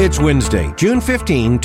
It's Wednesday, June 15,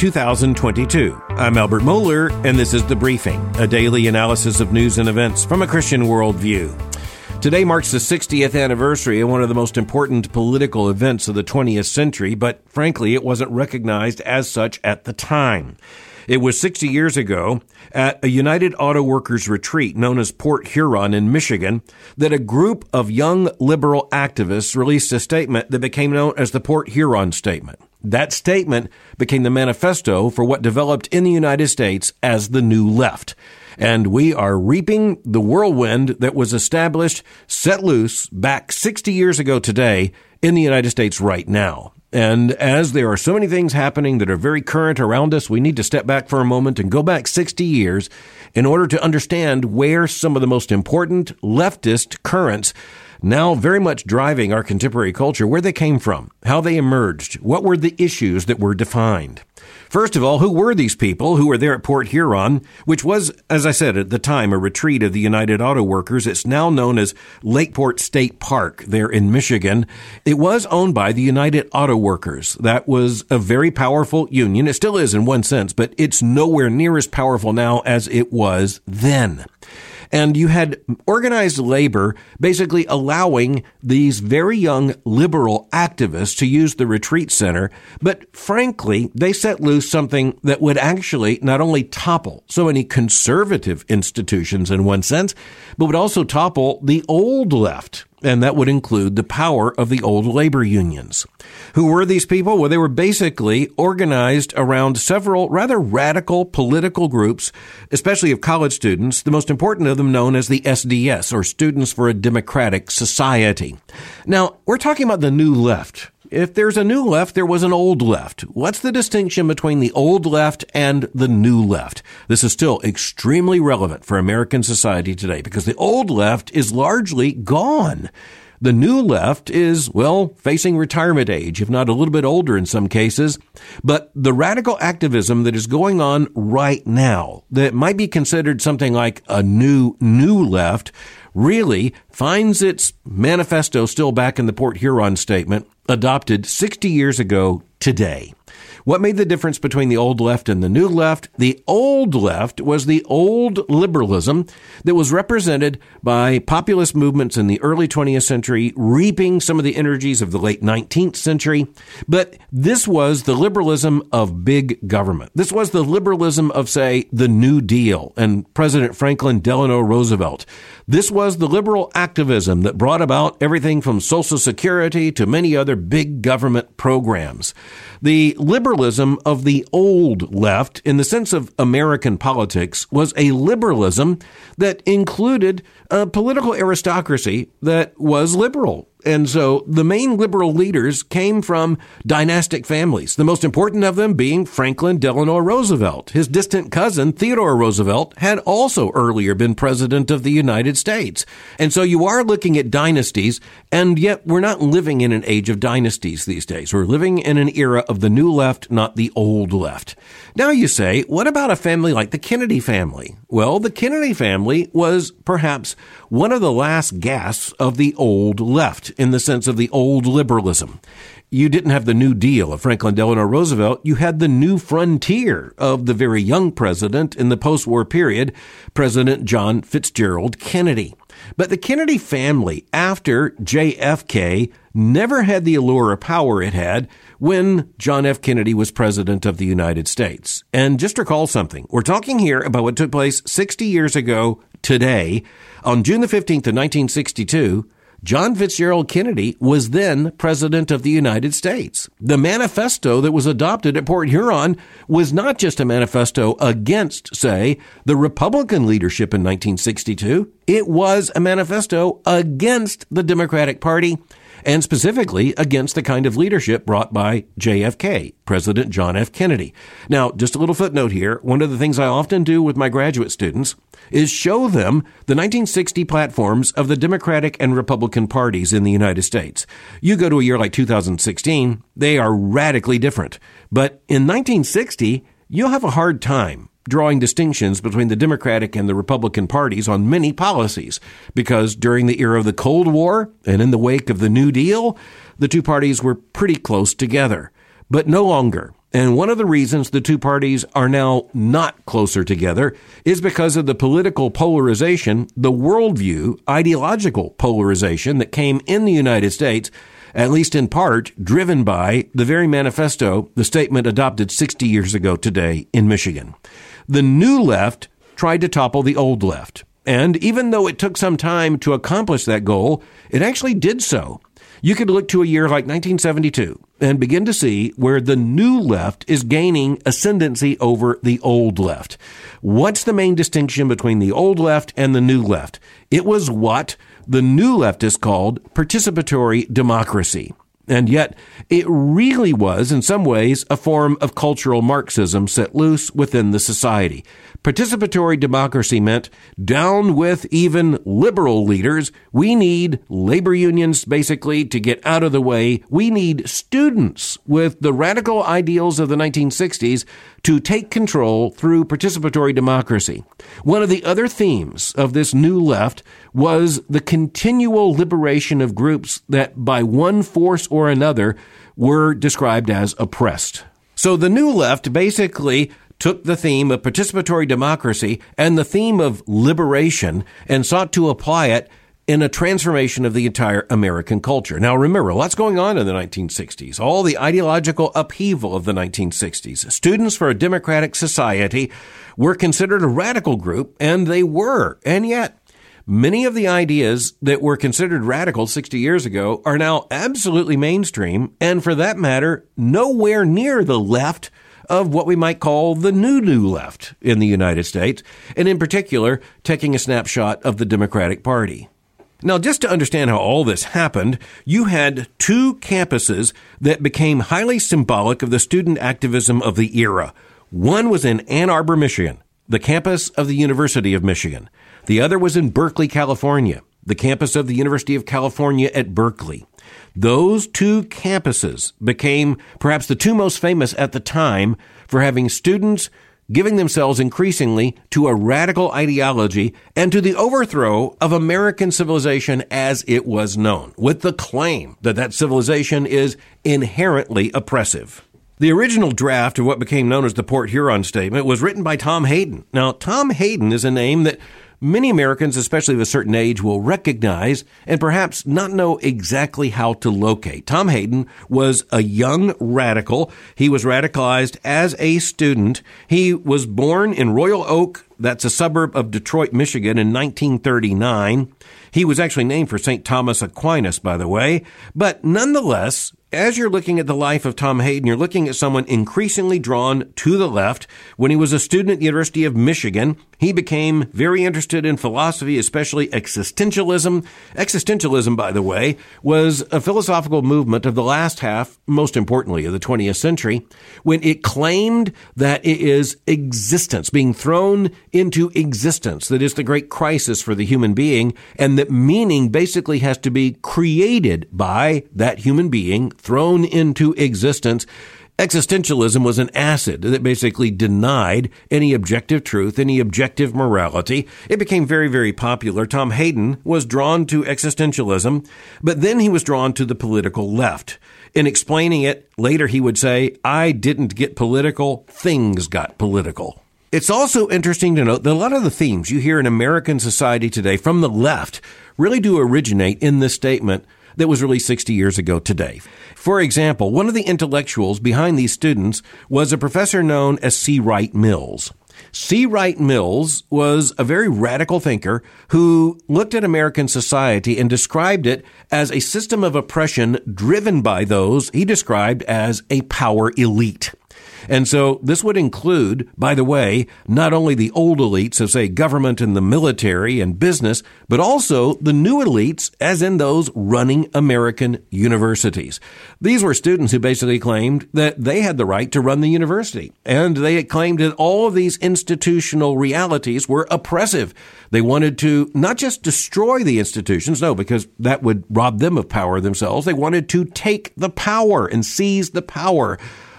2022. I'm Albert Mohler, and this is The Briefing, a daily analysis of news and events from a Christian worldview. Today marks the 60th anniversary of one of the most important political events of the 20th century, but frankly, it wasn't recognized as such at the time. It was 60 years ago at a United Auto Workers retreat known as Port Huron in Michigan that a group of young liberal activists released a statement that became known as the Port Huron Statement. That statement became the manifesto for what developed in the United States as the New Left. And we are reaping the whirlwind that was established, set loose back 60 years ago today in the United States right now. And as there are so many things happening that are very current around us, we need to step back for a moment and go back 60 years in order to understand where some of the most important leftist currents now very much driving our contemporary culture, where they came from, how they emerged, what were the issues that were defined. First of all, who were these people who were there at Port Huron, which was, as I said at the time, a retreat of the United Auto Workers. It's now known as Lakeport State Park there in Michigan. It was owned by the United Auto Workers. That was a very powerful union. It still is in one sense, but it's nowhere near as powerful now as it was then. And you had organized labor basically allowing these very young liberal activists to use the retreat center. But frankly, they set loose something that would actually not only topple so many conservative institutions in one sense, but would also topple the old left. And that would include the power of the old labor unions. Who were these people? Well, they were basically organized around several rather radical political groups, especially of college students, the most important of them known as the SDS, or Students for a Democratic Society. Now, we're talking about the new left. If there's a new left, there was an old left. What's the distinction between the old left and the new left? This is still extremely relevant for American society today because the old left is largely gone. The new left is, well, facing retirement age, if not a little bit older in some cases. But the radical activism that is going on right now, that might be considered something like a new left, really finds its manifesto still back in the Port Huron Statement, adopted 60 years ago today. What made the difference between the old left and the new left? The old left was the old liberalism that was represented by populist movements in the early 20th century, reaping some of the energies of the late 19th century. But this was the liberalism of big government. This was the liberalism of, say, the New Deal and President Franklin Delano Roosevelt. This was the liberal activism that brought about everything from Social Security to many other big government programs. The liberalism of the old left, in the sense of American politics, was a liberalism that included a political aristocracy that was liberal. And so the main liberal leaders came from dynastic families, the most important of them being Franklin Delano Roosevelt. His distant cousin, Theodore Roosevelt, had also earlier been president of the United States. And so you are looking at dynasties, and yet we're not living in an age of dynasties these days. We're living in an era of the new left, not the old left. Now you say, what about a family like the Kennedy family? Well, the Kennedy family was perhaps one of the last gasps of the old left, in the sense of the old liberalism. You didn't have the New Deal of Franklin Delano Roosevelt. You had the new frontier of the very young president in the post-war period, President John Fitzgerald Kennedy. But the Kennedy family, after JFK, never had the allure of power it had when John F. Kennedy was president of the United States. And just recall something. We're talking here about what took place 60 years ago today. On June the 15th of 1962, John Fitzgerald Kennedy was then president of the United States. The manifesto that was adopted at Port Huron was not just a manifesto against, say, the Republican leadership in 1962. It was a manifesto against the Democratic Party and specifically against the kind of leadership brought by JFK, President John F. Kennedy. Now, just a little footnote here. One of the things I often do with my graduate students is show them the 1960 platforms of the Democratic and Republican parties in the United States. You go to a year like 2016, they are radically different. But in 1960, you'll have a hard time drawing distinctions between the Democratic and the Republican parties on many policies, because during the era of the Cold War and in the wake of the New Deal, the two parties were pretty close together. but no longer. And one of the reasons the two parties are now not closer together is because of the political polarization, the worldview, ideological polarization that came in the United States, at least in part driven by the very manifesto, the statement adopted 60 years ago today in Michigan. The new left tried to topple the old left. And even though it took some time to accomplish that goal, it actually did so. You could look to a year like 1972 and begin to see where the new left is gaining ascendancy over the old left. What's the main distinction between the old left and the new left? It was what the new leftists called participatory democracy. And yet, it really was, in some ways, a form of cultural Marxism set loose within the society. Participatory democracy meant down with even liberal leaders. We need labor unions, basically, to get out of the way. We need students with the radical ideals of the 1960s to take control through participatory democracy. One of the other themes of this new left was the continual liberation of groups that, by one force or another, were described as oppressed. So the new left basically took the theme of participatory democracy and the theme of liberation and sought to apply it in a transformation of the entire American culture. Now, remember, lots going on in the 1960s, all the ideological upheaval of the 1960s. Students for a Democratic Society were considered a radical group, and they were. And yet, many of the ideas that were considered radical 60 years ago are now absolutely mainstream, and for that matter, nowhere near the left of what we might call the new left in the United States, and in particular, taking a snapshot of the Democratic Party. Now, just to understand how all this happened, you had two campuses that became highly symbolic of the student activism of the era. One was in Ann Arbor, Michigan, the campus of the University of Michigan. The other was in Berkeley, California, the campus of the University of California at Berkeley. Those two campuses became perhaps the two most famous at the time for having students giving themselves increasingly to a radical ideology and to the overthrow of American civilization as it was known, with the claim that that civilization is inherently oppressive. The original draft of what became known as the Port Huron Statement was written by Tom Hayden. Now, Tom Hayden is a name that many Americans, especially of a certain age, will recognize and perhaps not know exactly how to locate. Tom Hayden was a young radical. He was radicalized as a student. He was born in Royal Oak, that's a suburb of Detroit, Michigan, in 1939. He was actually named for St. Thomas Aquinas, by the way. But nonetheless, as you're looking at the life of Tom Hayden, you're looking at someone increasingly drawn to the left. When he was a student at the University of Michigan, he became very interested in philosophy, especially existentialism. Existentialism, by the way, was a philosophical movement of the last half, most importantly, of the 20th century, when it claimed that it is existence, being thrown into existence, that is the great crisis for the human being, and that meaning basically has to be created by that human being thrown into existence. Existentialism was an acid that basically denied any objective truth, any objective morality. It became very, very popular. Tom Hayden was drawn to existentialism, but then he was drawn to the political left. In explaining it, later he would say, "I didn't get political, things got political." It's also interesting to note that a lot of the themes you hear in American society today from the left really do originate in this statement that was released 60 years ago today. For example, one of the intellectuals behind these students was a professor known as C. Wright Mills. C. Wright Mills was a very radical thinker who looked at American society and described it as a system of oppression driven by those he described as a power elite. And so this would include, by the way, not only the old elites of, say, government and the military and business, but also the new elites, as in those running American universities. These were students who basically claimed that they had the right to run the university, and they had claimed that all of these institutional realities were oppressive. They wanted to not just destroy the institutions, no, because that would rob them of power themselves. They wanted to take the power and seize the power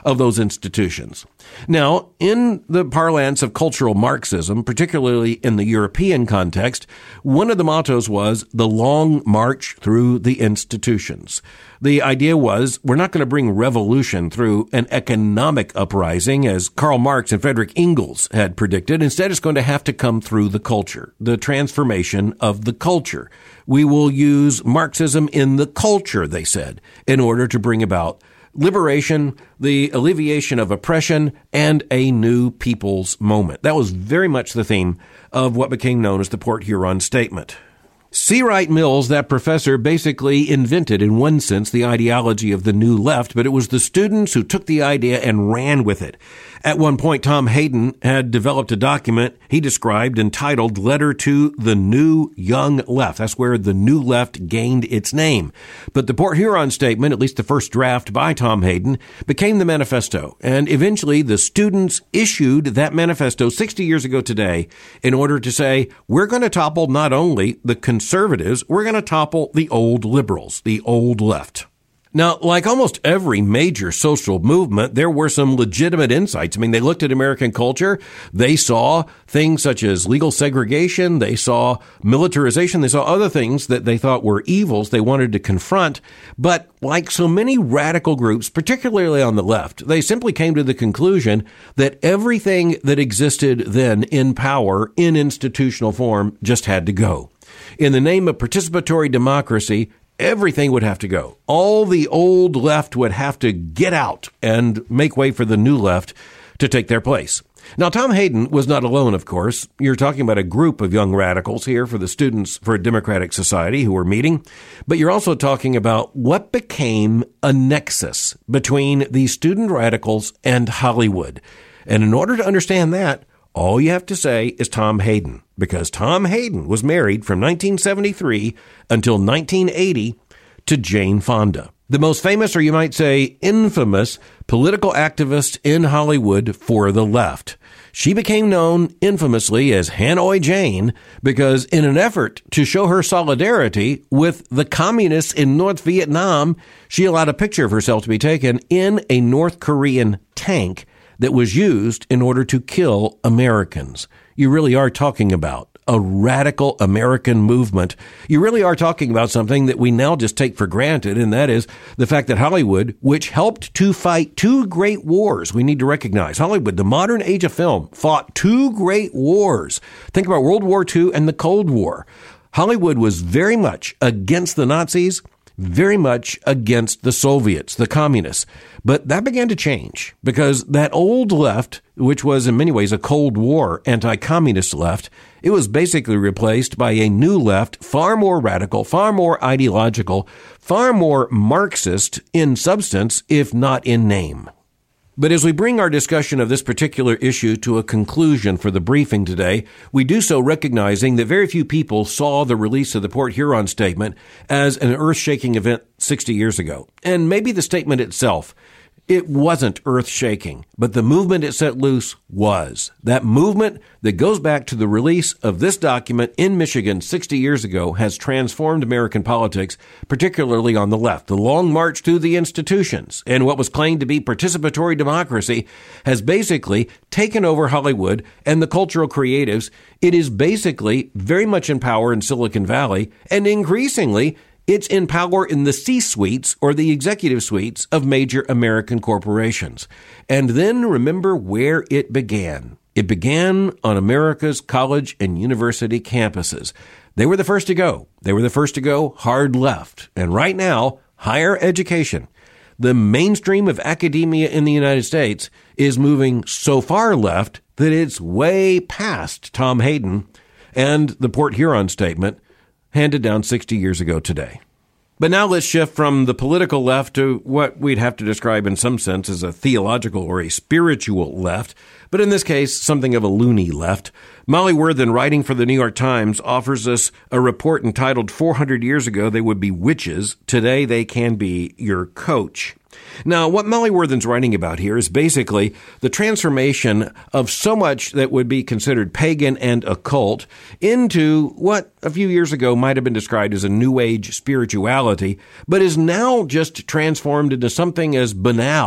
of those institutions. Now, in the parlance of cultural Marxism, particularly in the European context, one of the mottos was the long march through the institutions. The idea was we're not going to bring revolution through an economic uprising, as Karl Marx and Friedrich Engels had predicted. Instead, it's going to have to come through the culture, the transformation of the culture. We will use Marxism in the culture, they said, in order to bring about liberation, the alleviation of oppression, and a new people's moment. That was very much the theme of what became known as the Port Huron Statement. C. Wright Mills, that professor, basically invented, in one sense, the ideology of the New Left, but it was the students who took the idea and ran with it. At one point, Tom Hayden had developed a document he described entitled Letter to the New Young Left. That's where the New Left gained its name. But the Port Huron Statement, at least the first draft by Tom Hayden, became the manifesto. And eventually, the students issued that manifesto 60 years ago today in order to say, we're going to topple not only the conservatives, we're going to topple the old liberals, the old left. Now, like almost every major social movement, there were some legitimate insights. I mean, they looked at American culture. They saw things such as legal segregation. They saw militarization. They saw other things that they thought were evils they wanted to confront. But like so many radical groups, particularly on the left, they simply came to the conclusion that everything that existed then in power, in institutional form, just had to go. In the name of participatory democracy, everything would have to go. All the old left would have to get out and make way for the new left to take their place. Now, Tom Hayden was not alone, of course. You're talking about a group of young radicals here for the Students for a Democratic Society who were meeting. But you're also talking about what became a nexus between these student radicals and Hollywood. And in order to understand that, all you have to say is Tom Hayden, because Tom Hayden was married from 1973 until 1980 to Jane Fonda, the most famous, or you might say infamous, political activist in Hollywood for the left. She became known infamously as Hanoi Jane because in an effort to show her solidarity with the communists in North Vietnam, she allowed a picture of herself to be taken in a North Korean tank that was used in order to kill Americans. You really are talking about a radical American movement. You really are talking about something that we now just take for granted, and that is the fact that Hollywood, which helped to fight two great wars, we need to recognize. Hollywood, the modern age of film, fought two great wars. Think about World War II and the Cold War. Hollywood was very much against the Nazis, very much against the Soviets, the communists. But that began to change because that old left, which was in many ways a Cold War anti-communist left, it was basically replaced by a new left, far more radical, far more ideological, far more Marxist in substance, if not in name. But as we bring our discussion of this particular issue to a conclusion for the briefing today, we do so recognizing that very few people saw the release of the Port Huron Statement as an earth-shaking event 60 years ago. And maybe the statement itself, it wasn't earth-shaking, but the movement it set loose was. That movement that goes back to the release of this document in Michigan 60 years ago has transformed American politics, particularly on the left. The long march through the institutions and what was claimed to be participatory democracy has basically taken over Hollywood and the cultural creatives. It is basically very much in power in Silicon Valley, and increasingly it's in power in the C-suites or the executive suites of major American corporations. And then remember where it began. It began on America's college and university campuses. They were the first to go. They were the first to go hard left. And right now, higher education, the mainstream of academia in the United States, is moving so far left that it's way past Tom Hayden and the Port Huron Statement handed down 60 years ago today. But now let's shift from the political left to what we'd have to describe in some sense as a theological or a spiritual left, but in this case, something of a loony left. Molly Worthen, writing for the New York Times, offers us a report entitled 400 Years Ago They Would Be Witches. Today They Can Be Your Coach. Now, what Molly Worthen's writing about here is basically the transformation of so much that would be considered pagan and occult into what a few years ago might have been described as a New Age spirituality, but is now just transformed into something as banal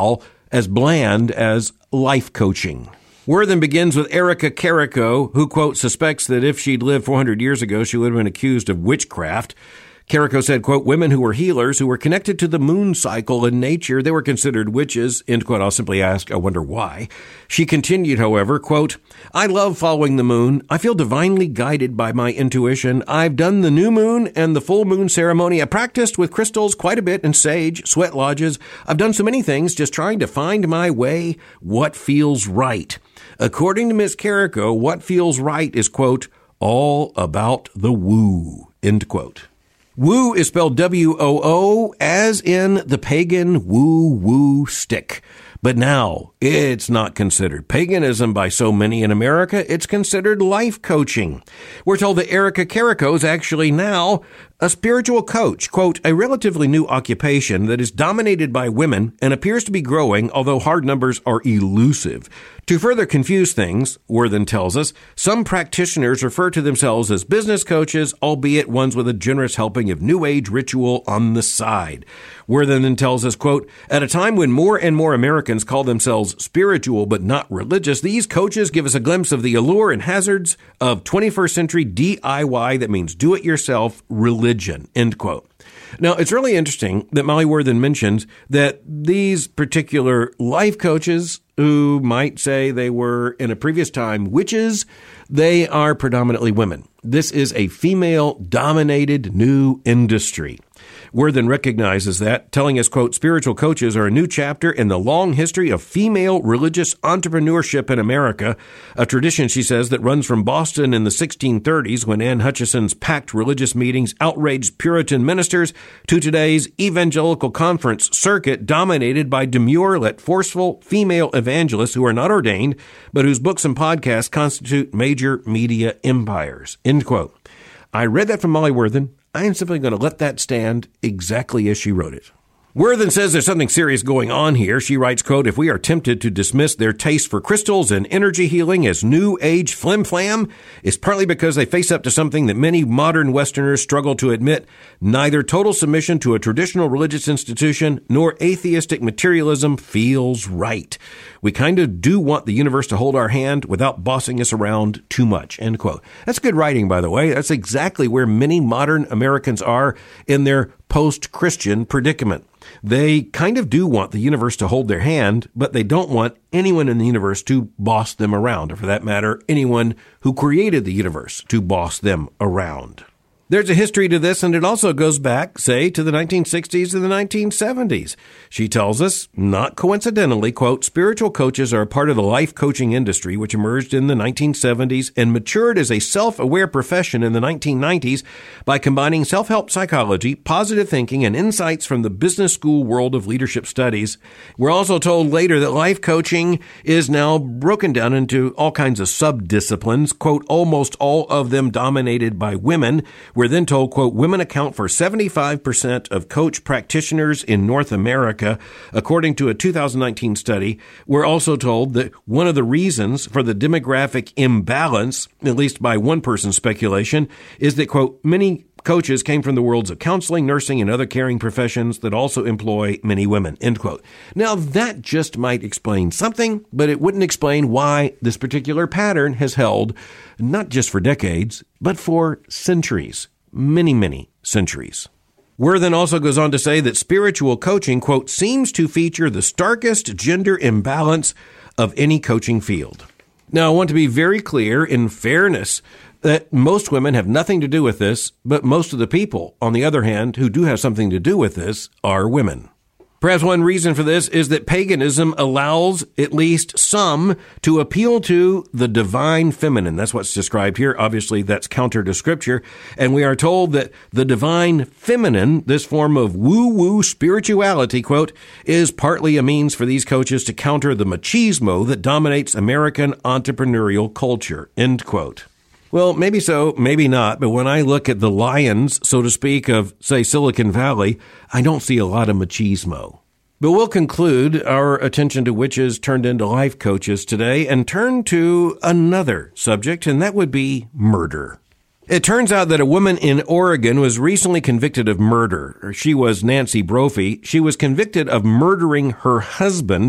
as bland as life coaching. Worthen begins with Erica Carrico, who, quote, suspects that if she'd lived 400 years ago, she would have been accused of witchcraft. Carrico said, quote, women who were healers, who were connected to the moon cycle and nature, they were considered witches, end quote. I'll simply ask, I wonder why. She continued, however, quote, I love following the moon. I feel divinely guided by my intuition. I've done the new moon and the full moon ceremony. I practiced with crystals quite a bit and sage, sweat lodges. I've done so many things just trying to find my way, what feels right. According to Ms. Carrico, what feels right is, quote, all about the woo, end quote. Woo is spelled W-O-O, as in the pagan woo-woo stick. But now, it's not considered paganism by so many in America. It's considered life coaching. We're told that Erica Carrico is actually now a spiritual coach, quote, a relatively new occupation that is dominated by women and appears to be growing, although hard numbers are elusive. To further confuse things, Worthen tells us, some practitioners refer to themselves as business coaches, albeit ones with a generous helping of New Age ritual on the side. Worthen then tells us, quote, at a time when more and more Americans call themselves spiritual but not religious, these coaches give us a glimpse of the allure and hazards of 21st century DIY, that means do-it-yourself religion, end quote. Now, it's really interesting that Molly Worthen mentions that these particular life coaches, who might say they were in a previous time witches, they are predominantly women. This is a female-dominated new industry. Worthen recognizes that, telling us, quote, spiritual coaches are a new chapter in the long history of female religious entrepreneurship in America, a tradition, she says, that runs from Boston in the 1630s when Anne Hutchinson's packed religious meetings outraged Puritan ministers to today's evangelical conference circuit dominated by demure yet forceful female evangelists who are not ordained, but whose books and podcasts constitute major media empires, end quote. I read that from Molly Worthen. I am simply going to let that stand exactly as she wrote it. Worthen says there's something serious going on here. She writes, quote, if we are tempted to dismiss their taste for crystals and energy healing as new age flim-flam, it's partly because they face up to something that many modern Westerners struggle to admit. Neither total submission to a traditional religious institution nor atheistic materialism feels right. We kind of do want the universe to hold our hand without bossing us around too much, end quote. That's good writing, by the way. That's exactly where many modern Americans are in their post-Christian predicament. They kind of do want the universe to hold their hand, but they don't want anyone in the universe to boss them around, or for that matter, anyone who created the universe to boss them around. There's a history to this, and it also goes back, say, to the 1960s and the 1970s. She tells us, not coincidentally, quote, spiritual coaches are a part of the life coaching industry, which emerged in the 1970s and matured as a self-aware profession in the 1990s by combining self-help psychology, positive thinking, and insights from the business school world of leadership studies. We're also told later that life coaching is now broken down into all kinds of sub-disciplines, quote, almost all of them dominated by women. We're then told, quote, women account for 75% of coach practitioners in North America, according to a 2019 study. We're also told that one of the reasons for the demographic imbalance, at least by one person's speculation, is that, quote, many coaches came from the worlds of counseling, nursing, and other caring professions that also employ many women, end quote. Now, that just might explain something, but it wouldn't explain why this particular pattern has held not just for decades, but for centuries, many centuries. Worthen also goes on to say that spiritual coaching, quote, seems to feature the starkest gender imbalance of any coaching field. Now, I want to be very clear, in fairness, that most women have nothing to do with this, but most of the people, on the other hand, who do have something to do with this are women. Perhaps one reason for this is that paganism allows at least some to appeal to the divine feminine. That's what's described here. Obviously, that's counter to Scripture. And we are told that the divine feminine, this form of woo-woo spirituality, quote, is partly a means for these coaches to counter the machismo that dominates American entrepreneurial culture, end quote. Well, maybe so, maybe not, but when I look at the lions, so to speak, of, say, Silicon Valley, I don't see a lot of machismo. But we'll conclude our attention to witches turned into life coaches today and turn to another subject, and that would be murder. It turns out that a woman in Oregon was recently convicted of murder. She was Nancy Brophy. She was convicted of murdering her husband,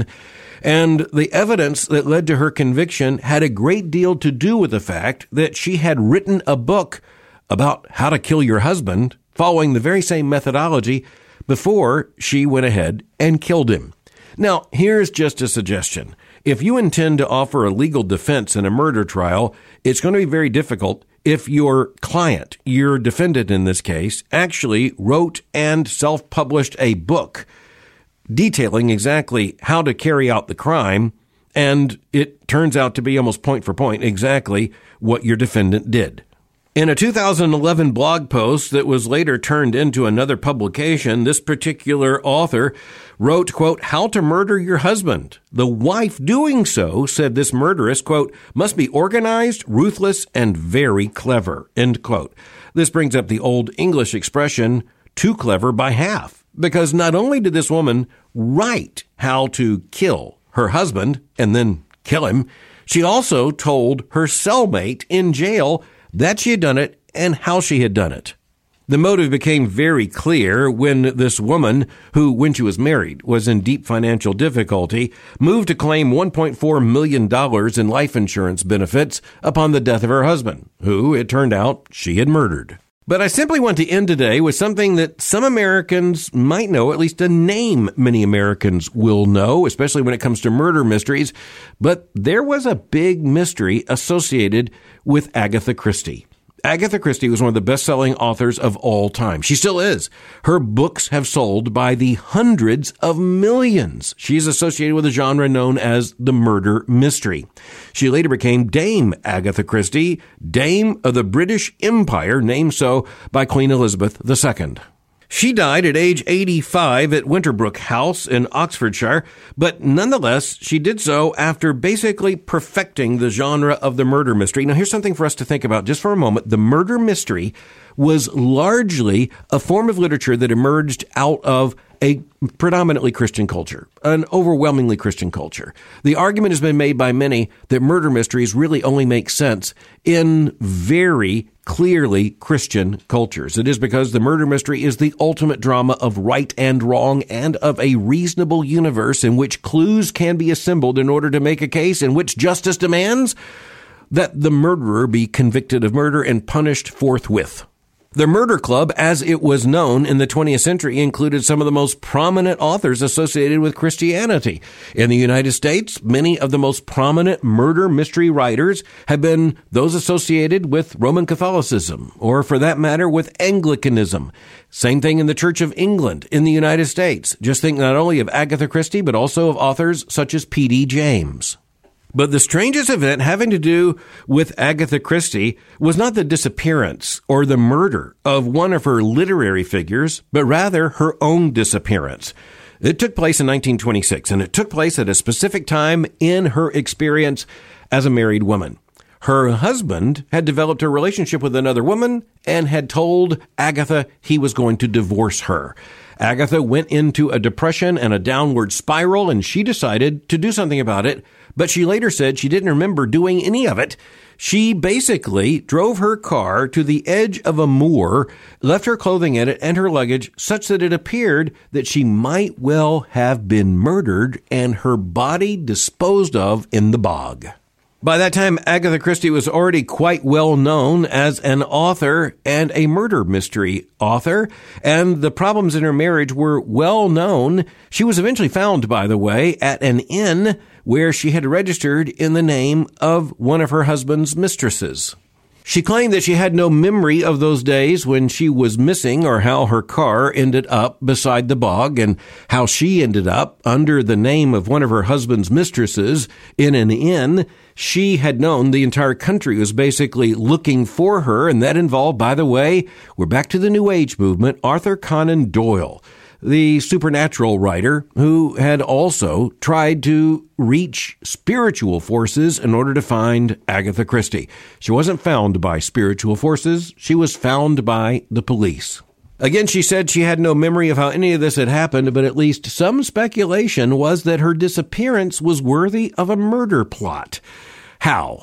and the evidence that led to her conviction had a great deal to do with the fact that she had written a book about how to kill your husband, following the very same methodology before she went ahead and killed him. Now, here's just a suggestion. If you intend to offer a legal defense in a murder trial, it's going to be very difficult if your client, your defendant in this case, actually wrote and self-published a book detailing exactly how to carry out the crime, and it turns out to be almost point for point exactly what your defendant did. In a 2011 blog post that was later turned into another publication, this particular author wrote, quote, "How to murder your husband. The wife doing so," said this murderess, quote, "must be organized, ruthless, and very clever," end quote. This brings up the old English expression, too clever by half, because not only did this woman write how to kill her husband and then kill him, she also told her cellmate in jail that she had done it and how she had done it. The motive became very clear when this woman, who, when she was married, was in deep financial difficulty, moved to claim $1.4 million in life insurance benefits upon the death of her husband, who, it turned out, she had murdered. But I simply want to end today with something that some Americans might know, at least a name many Americans will know, especially when it comes to murder mysteries. But there was a big mystery associated with Agatha Christie. Agatha Christie was one of the best-selling authors of all time. She still is. Her books have sold by the hundreds of millions. She's associated with a genre known as the murder mystery. She later became Dame Agatha Christie, Dame of the British Empire, named so by Queen Elizabeth II. She died at age 85 at Winterbrook House in Oxfordshire, but nonetheless, she did so after basically perfecting the genre of the murder mystery. Now, here's something for us to think about just for a moment. The murder mystery was largely a form of literature that emerged out of a predominantly Christian culture, an overwhelmingly Christian culture. The argument has been made by many that murder mysteries really only make sense in very clearly Christian cultures. It is because the murder mystery is the ultimate drama of right and wrong and of a reasonable universe in which clues can be assembled in order to make a case in which justice demands that the murderer be convicted of murder and punished forthwith. The Murder Club, as it was known in the 20th century, included some of the most prominent authors associated with Christianity. In the United States, many of the most prominent murder mystery writers have been those associated with Roman Catholicism, or for that matter, with Anglicanism. Same thing in the Church of England in the United States. Just think not only of Agatha Christie, but also of authors such as P.D. James. But the strangest event having to do with Agatha Christie was not the disappearance or the murder of one of her literary figures, but rather her own disappearance. It took place in 1926, and it took place at a specific time in her experience as a married woman. Her husband had developed a relationship with another woman and had told Agatha he was going to divorce her. Agatha went into a depression and a downward spiral, and she decided to do something about it. But she later said she didn't remember doing any of it. She basically drove her car to the edge of a moor, left her clothing in it and her luggage such that it appeared that she might well have been murdered and her body disposed of in the bog. By that time, Agatha Christie was already quite well known as an author and a murder mystery author, and the problems in her marriage were well known. She was eventually found, by the way, at an inn where she had registered in the name of one of her husband's mistresses. She claimed that she had no memory of those days when she was missing or how her car ended up beside the bog and how she ended up under the name of one of her husband's mistresses in an inn. She had known the entire country was basically looking for her, and that involved, by the way, we're back to the New Age movement, Arthur Conan Doyle, the supernatural writer who had also tried to reach spiritual forces in order to find Agatha Christie. She wasn't found by spiritual forces. She was found by the police. Again, she said she had no memory of how any of this had happened, but at least some speculation was that her disappearance was worthy of a murder plot. How?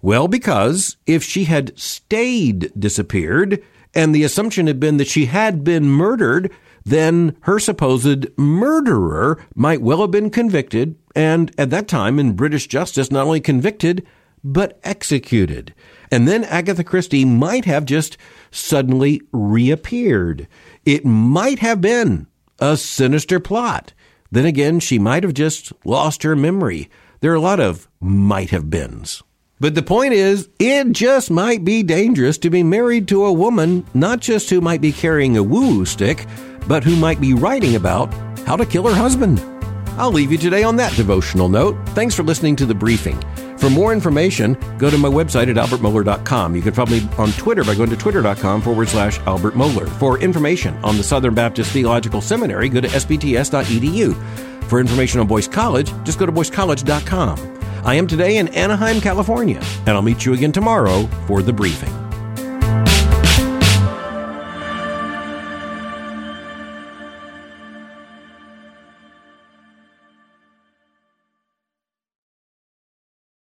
Well, because if she had stayed disappeared, and the assumption had been that she had been murdered, then her supposed murderer might well have been convicted, and at that time in British justice, not only convicted, but executed. And then Agatha Christie might have just suddenly reappeared. It might have been a sinister plot. Then again, she might have just lost her memory. There are a lot of might have beens. But the point is, it just might be dangerous to be married to a woman, not just who might be carrying a woo-woo stick, but who might be writing about how to kill her husband. I'll leave you today on that devotional note. Thanks for listening to The Briefing. For more information, go to my website at albertmohler.com. You can follow me on Twitter by going to twitter.com/Albert Mohler. For information on the Southern Baptist Theological Seminary, go to sbts.edu. For information on Boyce College, just go to boycecollege.com. I am today in Anaheim, California, and I'll meet you again tomorrow for The Briefing.